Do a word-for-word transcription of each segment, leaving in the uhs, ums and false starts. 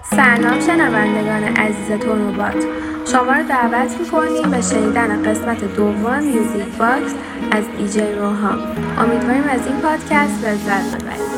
سلام شنوندگان عزیز تورنوبات، شما رو دعوت می‌کنیم به شنیدن قسمت دوم میوزیک باکس از دیجی روحان. امیدواریم از این پادکست لذت ببرید.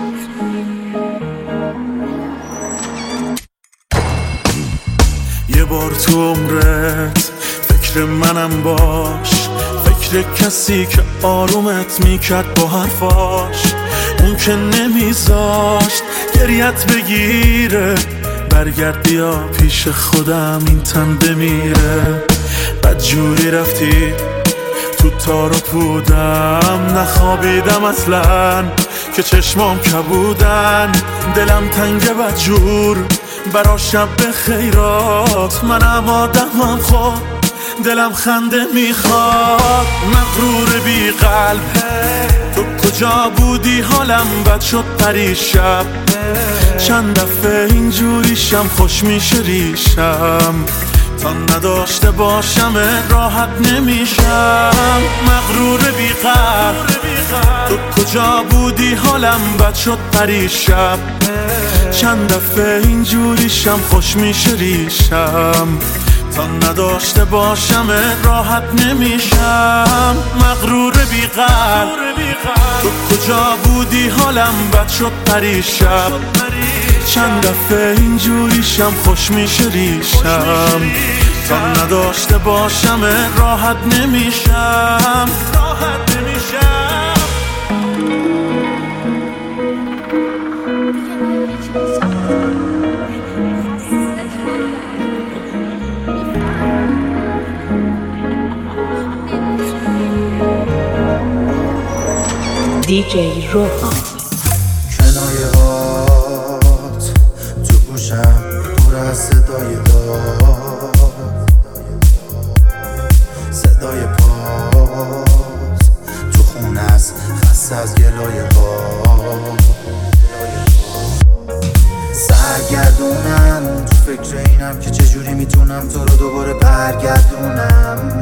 یه بار تو عمرت فکر منم باش، فکر کسی که آرومت میکرد با حرفاش، اون که نمیذاشت گریت بگیره. برگرد بیا پیش خودم این تن بمیره. بدجوری رفتی تو تار و پودم، نخوابیدم اصلا که چشمام کبودن. دلم تنگ بدجور برا شب خیرات، منم آدمم خود دلم خنده میخواد. مغرور بی قلب تو کجا بودی؟ حالم بد شد پریشب، چند دفعه اینجوریشم خوش میشه ریشم. تا نداشته باشم راحت نمیشم. مغرور بی قلب تو کجا بودی؟ حالم بد شد پریشب، چند دفعه اینجوریشم خوش میشه ریشم. تا نداشته باشم راحت نمیشم. مغرور بی قلب تو کجا بودی؟ حالم بد شد پریشب، چند دفعه اینجوریشم خوش میشه ریشم. تا نداشته باشم راحت نمیشم. راحت نمیشم. دیجی روحان. کنایه هات تو گوشم پر از صدای داد، صدای پات تو خونه است خسته از گلای باد. سرگردونم تو فکر اینم که چجوری میتونم تو رو دوباره برگردونم.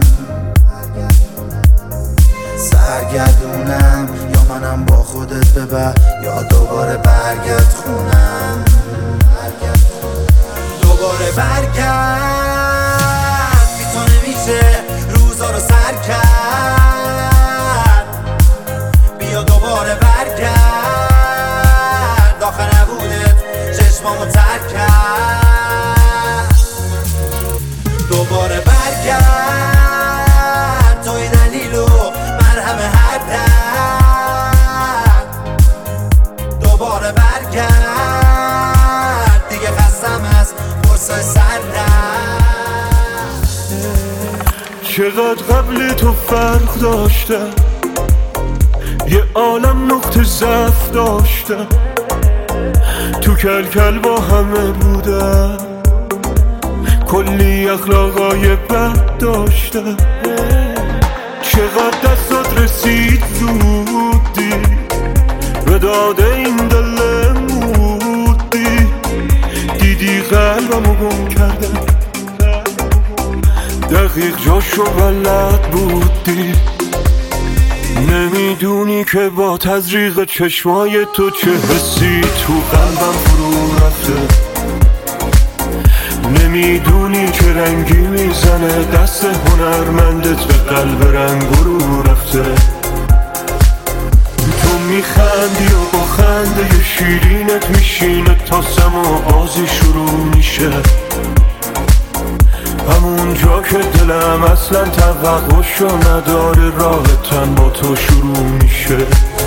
سرگردونم یا منم با خودت ببر یا دوباره برگرد خونم. دوباره برگرد بی تو نمیشه روزا رو سر کرد. بیا دوباره برگرد آخه نبودت چشمامو تر کرد. دوباره برگرد توی دلیلو مرهم هر درد. دوباره برگرد دیگه خستم از فرصای سردرد. چقدر قبل تو فرق داشته، یه عالم نقطه ضعف داشته، تو کل کل با همه بودم، کلی اخلاقای بد داشته. چقدر دستات رسید زودی به داد این دل مودی، دیدی قلبمو گم کردم، دقیق جاشو بلد بودی. نمیدونی که با تزریق چشمای تو چه حسی تو قلبم فرو رفته. نمیدونی که رنگی میزنه دست هنرمندت به قلب رنگ رو رفته. تو میخندی و با خنده شیرینت میشینه تا سما بازی شروع میشه. همون جا که دلم اصلا توقعشو نداره راه تن با تو شروع میشه.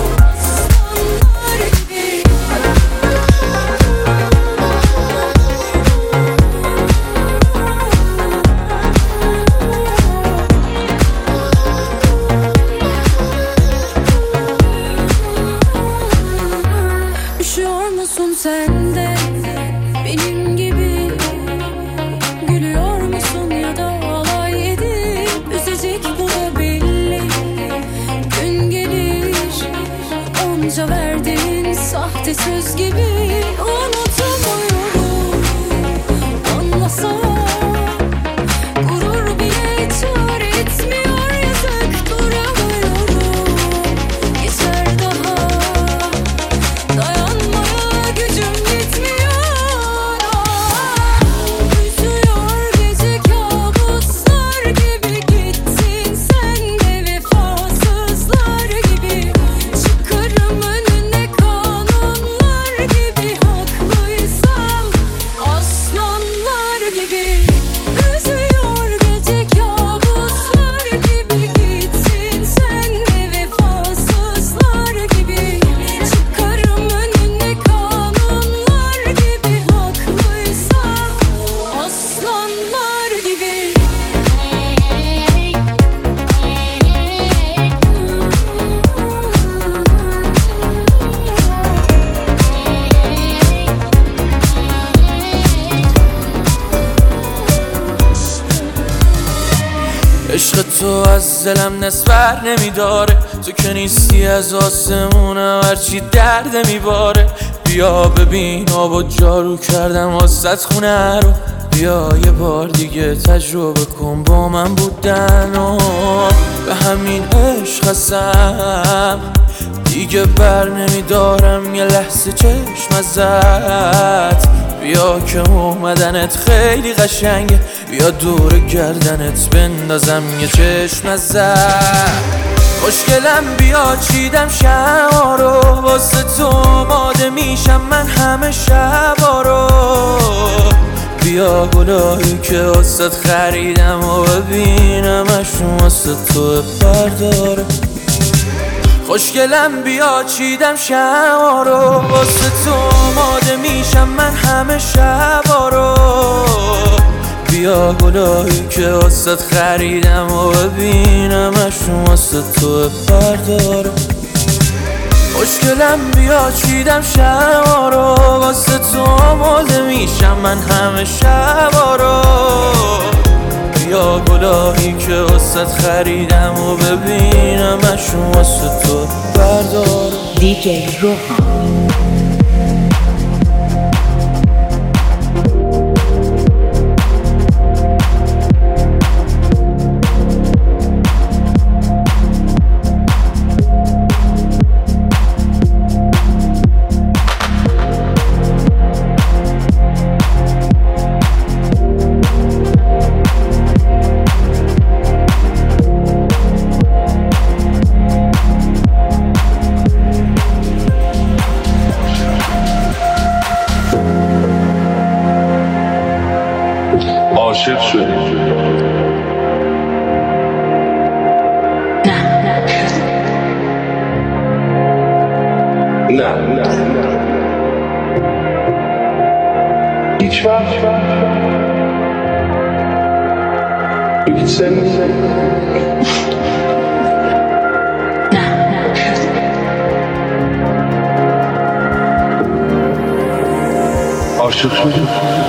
Sen de benim gibi gülüyor musun ya da alay edip üzecek, bu da belli. Gün gelir onca verdiğin sahte söz gibi unutamıyorum. Anlasam gurur bile çare etmiyor, yazık duramıyorum. Geçer daha dayanmaya gücüm yetmiyor. عشق تو از دلم نسبر نمیداره، تو که نیستی از آسمونم هرچی درد میباره. بیا ببین آب و جارو کردم واسط خونه رو، بیا یه بار دیگه تجربه کن با من بودن و به همین عشق هستم دیگه بر نمیدارم یه لحظه چشم ازت. بیا که اومدنت خیلی قشنگه، بیا دور گردنت بندازم یه چشم ازت. خوشگلم بیا چیدم شما رو، واسه تو آماده میشم من همه شبا رو. بیا گلایی که واسه خریدم و ببینمشون واسه تو برداره. خوشگلم بیا چیدم شما رو، واسه تو آماده میشم من همه شبا رو. بیا گلایی که واسه خریدم و ببینمشون واسه تو برداره. خوشگلم بیا چیدم شما رو، واسه تو آماده میشم من همه شبا رو. بیا گلایی که واسه خریدم و ببینمشون واسه تو بردار. دیجی روحان. عاشق شدی؟ نه نه نه هیچ وقت هیچ سنی عاشق شدی؟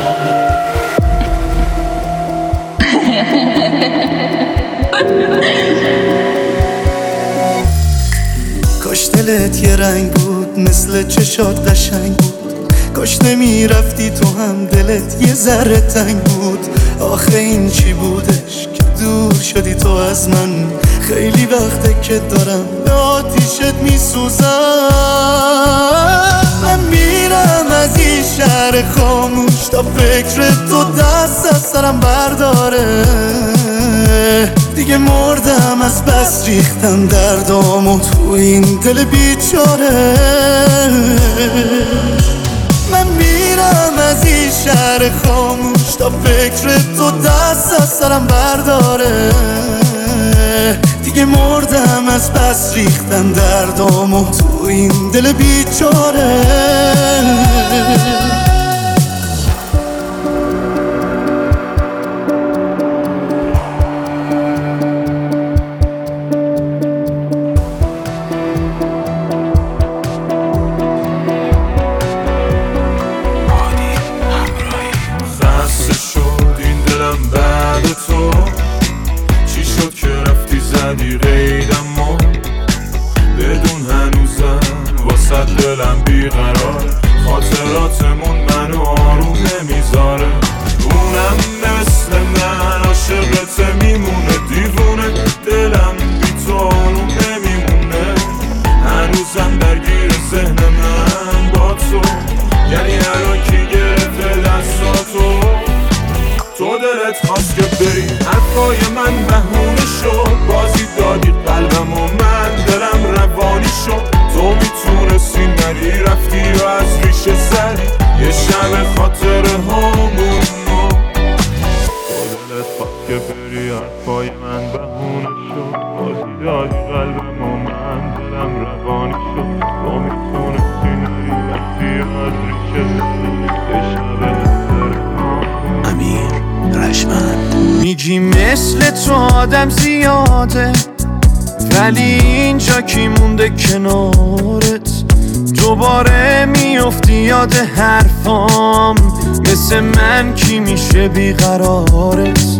کاش دلت یه رنگ بود مثل چشات قشنگ بود، کاش نمی رفتی تو هم دلت یه ذره تنگ بود. آخه این چی بودش که دور شدی تو از من؟ خیلی وقته که دارم به آتیشت می سوزم. من میرم از این شهر خاموش تا فکر تو دست از سرم برداره. دیگه مردم از بس ریختم دردامو تو این دل بیچاره. من میرم از این شهر خاموش تا فکر تو دست از سرم برداره. دیگه مردم از بس ریختم دردامو تو این دل بیچاره. قیدم بدون هنوزم واسه دلم بیقرار. خاطراتمون منو آروم نمیذاره. اونم مثل من عاشقت میمونه دیوونه. دلم بی تو آروم نمیمونه. هنوزم درگیر ذهن من با تو، یعنی الان کی گرفته دستاتو. تو دلت خواست که بری، حرفای من بهونه شد. بازی دادی قلبم و من دلم روانی شد. تو میتونستی نری، رفتی و از ریشه زدی یه شب خاطره هامون. تو دلت خواست که بری، حرفای من بهونه شد. بازی دادی قلبم و من دلم روانی شد. تو میتونستی نری، رفتی و از ریشه زدی یه شب خاطره هامون. امیر رشمن. میگی مثل تو آدم زیاده، ولی اینجا کی مونده کنارت؟ دوباره میافتی یاد حرفام، مثل من کی میشه بیقرارت؟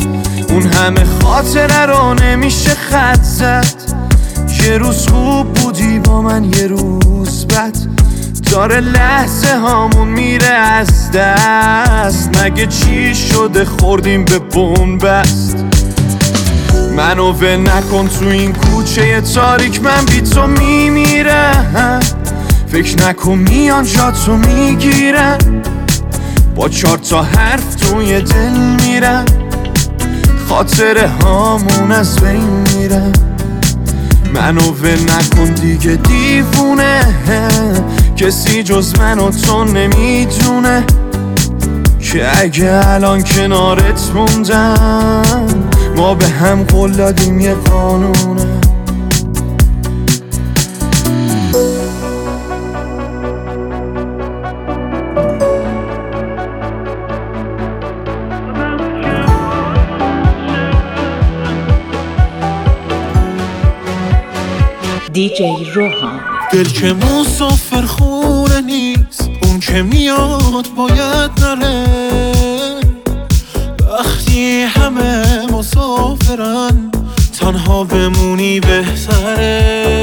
اون همه خاطره رو نمیشه خط زد. یه روز خوب بودی با من، یه روز بد، داره لحظه هامون میره از دست. مگه چی شده خوردیم به بنبست؟ منو ول نکن تو این کوچه تاریک، من بی تو میمیرم. فکر نکن میان جا تو میگیرم، با چار تا حرف توی دل میرم. خاطره هامون از بین میرم. منو ول نکن دیگه دیوونه، کسی جز من و تو نمیدونه که اگه الان کنارت موندم ما به هم قول دادیم یه قانونه. دیجی روحان. دل که مسافر خونه نیست، اون که میاد باید نره. وقتی همه مسافرن تنها بمونی بهتره.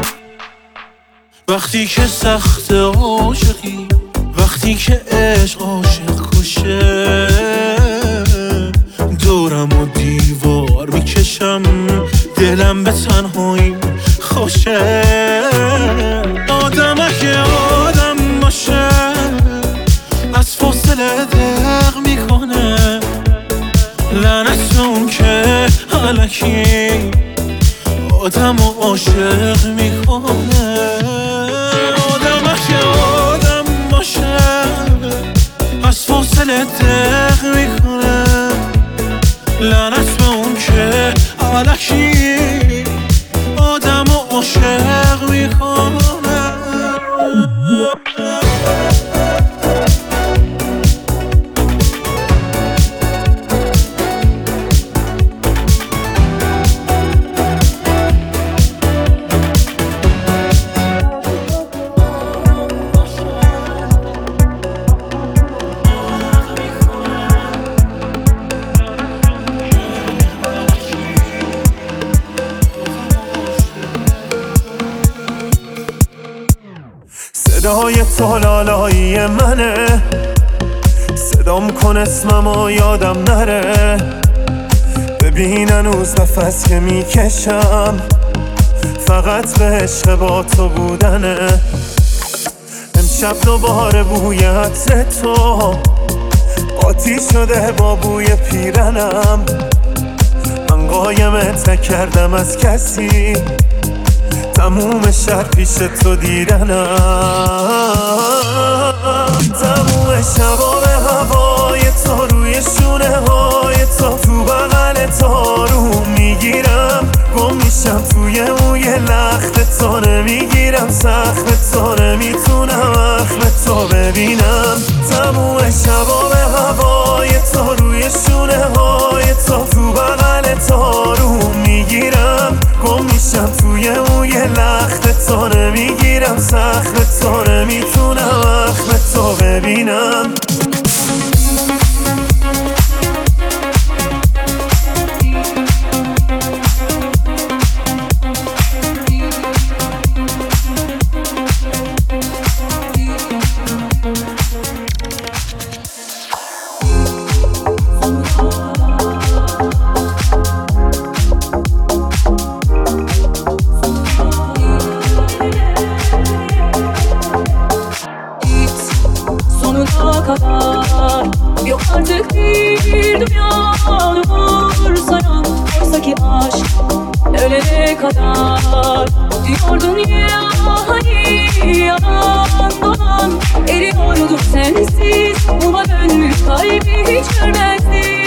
وقتی که سخت عاشقی، وقتی که عشق عاشق کشه، دورم و دیوار میکشم، دلم به تنهایی خوشه. آدم اگه آدم باشه از فاصله دق میکنه، لعنت اون که الکی آدم و عاشق میکنه. آدم اگه آدم باشه از فاصله دق میکنه، لعنت به اون که الکی آدم و عاشق میکنه. صدای تو لالایی منه، صدام کن اسممو یادم نره. ببین هنوز نفس که میکشم فقط به عشق با تو بودنه. امشب دوباره بوی عطر تو قاطی شده با بوی پیرنم. من قایمت نکردم از کسی، تموم شهر پیش تو دیدنم. تموم شبا به هوای تو، روی شونه های تو، تو بغل تو رو میگیرم. گم میشم توی موی لخت تو، نمیگیرم سخت تو، نمیتونم اخم تو ببینم. تموم شبا به هوای تو، روی شونه های تو، تو بغل تو رو میگیرم. گم میشم توی موی لخت تو، نمیگیرم سخت تو، نمیتونم اخم تو ببینم. Yok artık bir dünyanı vursayan, oysa ki aşk ölene kadar. Diyordun ya hani yalan dolan, eriyordum sensiz. Uma dönmüş kalbi hiç görmezdim.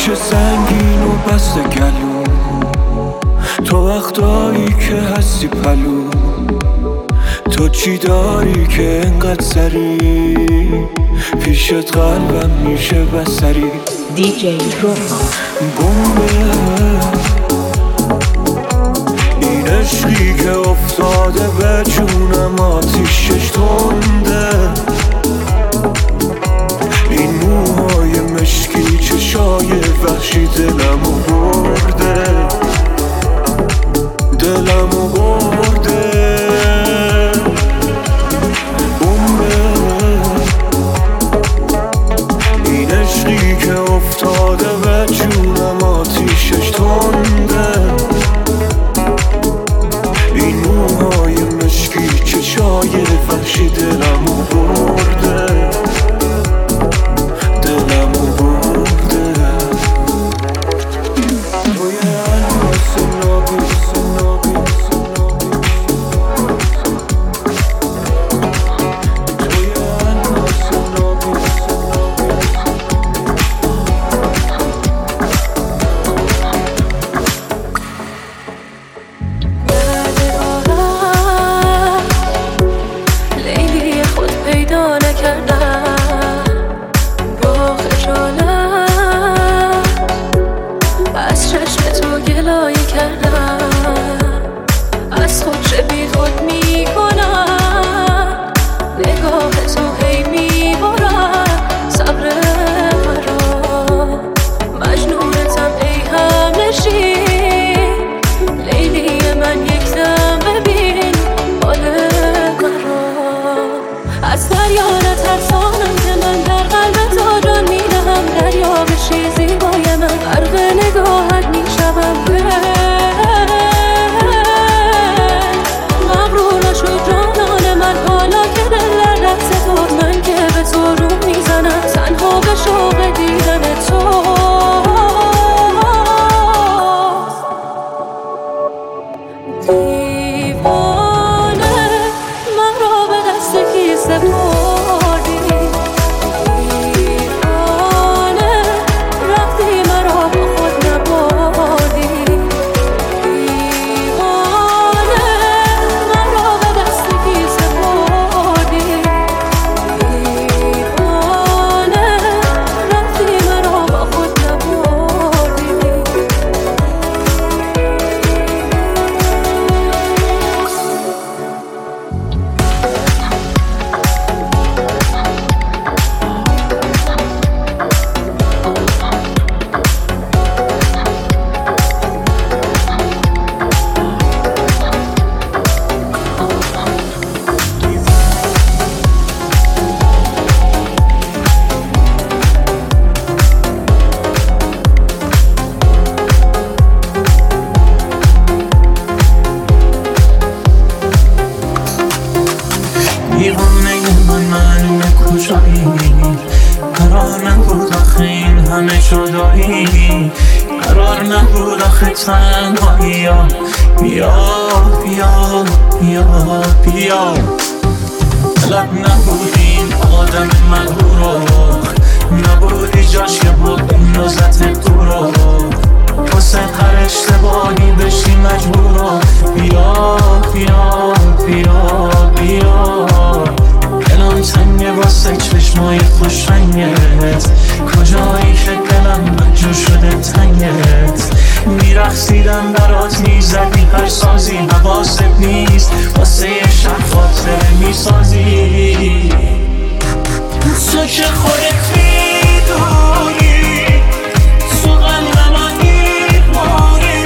که سنگین و بسته گلو، تو وقتایی که هستی پلو، تو چی داری که انقدر سری پیشت قلبم میشه بسری. دیجی روحان بومه این عشقی که افتاده به جونم آتیشش تنده، این موهای مشکی چشای وحشی دلمو برده، دلمو برده. بومه این عشقی که افتاده به جونم آتیشش تنده، این موهای مشکی چشای وحشی دلمو برده، دلمو برده. توی الماس نابی سنابی توی الماس نابی لیلی خود پیدا نکردم با خجالت از چشم تو گلایه کردم، از خود چه بی خود می کنم، نگاه تو هی می برم صبر مرا، مجنونتم ای همنشین، لیلی من یک دم ببین حال مرا، از دریا نترسانم که من در قلب تو جان میدهم، دریا بشی زیبای من غرق نگاهت میشوم. مغرور نشو جانان من حالا که دل در دست تو، من که به تو رو میزنم تنها به شوق دیدن تو. دیوانه من را به دست کی سپردی، دیوانه رفتی مرا با خود نبردی، دیوانه من را به دست کی سپردی، دیوانه رفتی مرا با خود نبردی. دیوانه من معلومه کجایی، قرار نبود آخه این همه جدایی، قرار نبود آخه تنهایی. بیا بیا بیا بیا طلب نبود این آدم مغرور رو، نبودی جاش که بود اون نزدت دور رو، واسه هر اشتباهی بشی مجبور رو. بیا بیا بیا بیا دلم تنگه واسه چشمای خوش رنگت، کجایی که دلم مجبور شده تنگت، میرخصیدم برات میزدی هر سازی، حواست نیست واسه یه شب خاطره میسازی. تو که خودت میدونی تو قلب من میماری،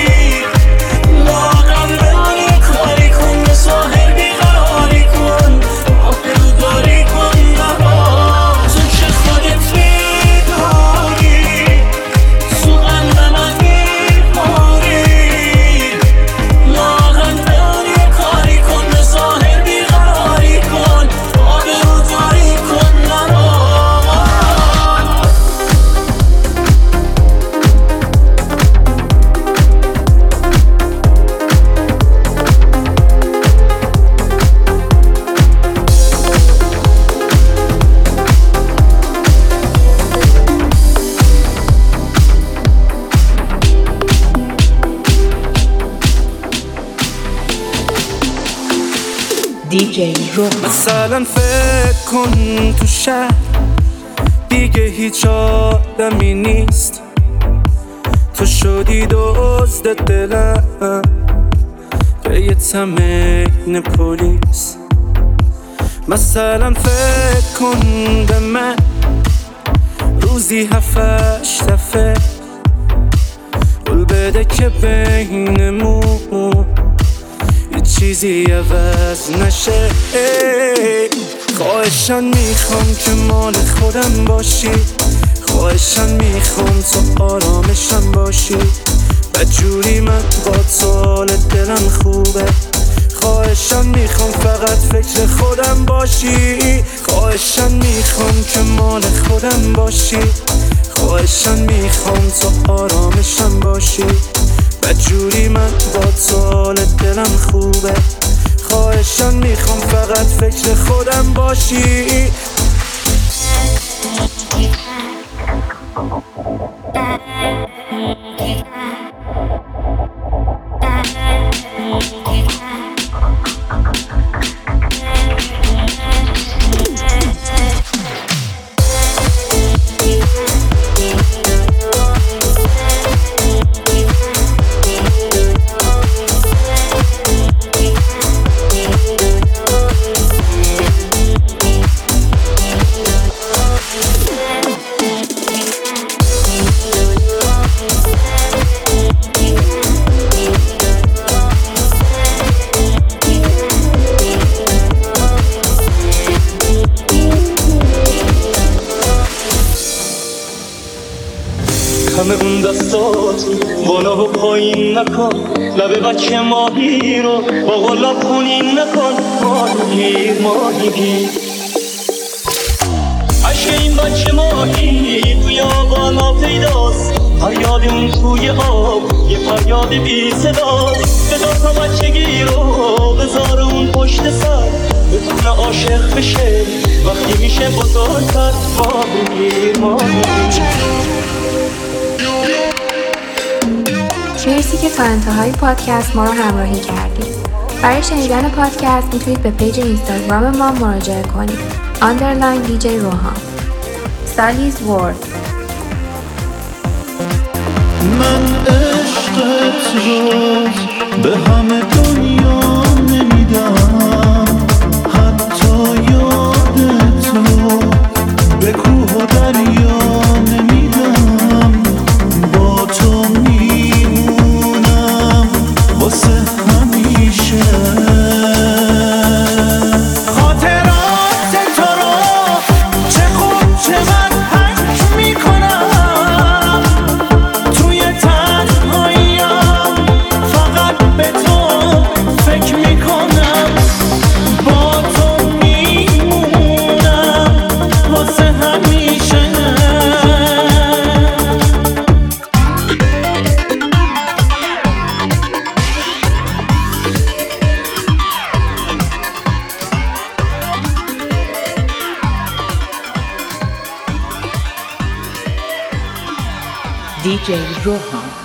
لاغر بمانی کاری کن به ساحل بیقراری کن، آبروداری کن نبا. تو که خودت میدونی تو قلب من میماری، لاغر بمانی کاری کن به ساحل بیقراری کن، آبروداری کن نبا. دی جی روحان. مثلا فکر کن تو شهر دیگه هیچ آدمی نیست، تو شدی دزد دلم به یه تمرین پلیس. مثلا فکر کن به من روزی هفتش دفعه قول بده که بینمون یه چیزی عوض نشه. خواهشان میخوام که مال خودم باشی، خواهشان میخوام تو آرامشم باشی، بدجوری من با تو حال دلم خوبه. خواهشان میخوام فقط فکر خودم باشی، خواهشان میخوام که مال خودم باشی، خواهشان میخوام تو آرامشم باشی، بدجوری من با تو حال دلم خوبه. خواهشان میخوام فقط فکر خودم باشی. همه اون دستاتون بالا و پایین نکن، لبه بچه ماهی رو با غلاب خونین نکن. ماهی ماهی عشق این بچه ماهی توی آبانا پیداست، فریاد اون توی آب یه فریاد بی صداست. بذار تا بچگی رو بذار اون پشت سر، بتونه عاشق بشه وقتی میشه بزرگتر. ماهی ماهی مرسی که تا انتهای پادکست ما رو همراهی کردید. برای شنیدن پادکست میتونید به پیج اینستاگرام ما مراجعه کنید. underline دی جی روحان. Sally's World. من عشقت رو به همه دنیا نمیدم، حتی یادت رو به کوه و دریا نمیدم. با تو میمونم واسه همیشه، خاطرات تو رو چه خوب چقدر حک میکنم. توی تنهاییم فقط به تو فکر میکنم، با تو میمونم واسه همیشه. دی جی روحان.